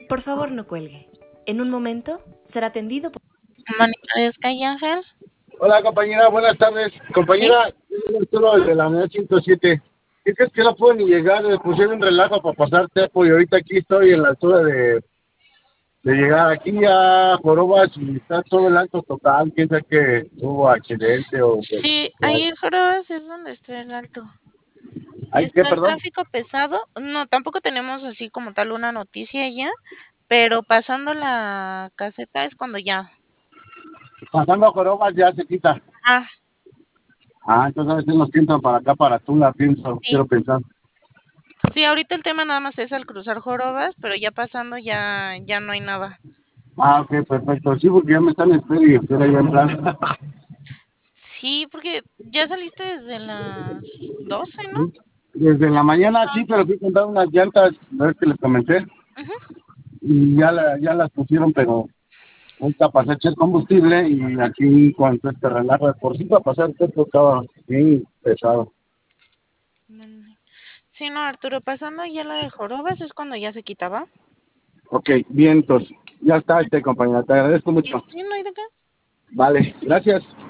Por favor, no cuelgue. En un momento será atendido por... Humanidades Calle Ángel. Hola compañera, buenas tardes. ¿Sí? Compañera, yo solo de la unidad 107. ¿Qué crees que no puedo ni llegar? Me pusieron un relajo para pasar tiempo y ahorita aquí estoy en la altura de llegar aquí a Jorobas y está todo el alto total. Quién sabe que hubo accidente o que... Sí, ahí en Jorobas es donde está el alto. ¿Ay, qué, Está el perdón? tráfico pesado. No, tampoco tenemos así como tal una noticia ya, pero pasando la caseta es cuando ya. Pasando a Jorobas ya se quita. Ah, Entonces a veces nos entran para acá, para Tula, sí. quiero pensar. Sí, ahorita el tema nada más es al cruzar Jorobas, pero ya pasando ya no hay nada. Ok, perfecto. Sí, porque ya me están esperando y espera ya entrar. Sí, porque ya saliste desde las 12, ¿no? Desde la mañana sí, pero fui a comprar unas llantas, ¿ves que les comenté? Ujú. Y ya las pusieron, pero ahorita pasé a echar combustible y aquí cuando este relajo de por sí para pasar esto estaba bien pesado. Sí, no, Arturo, pasando ya la de Jorobas es cuando ya se quitaba. Ok, bien, entonces, ya está compañera, te agradezco Sí, mucho. sí, no hay de qué. Vale, gracias.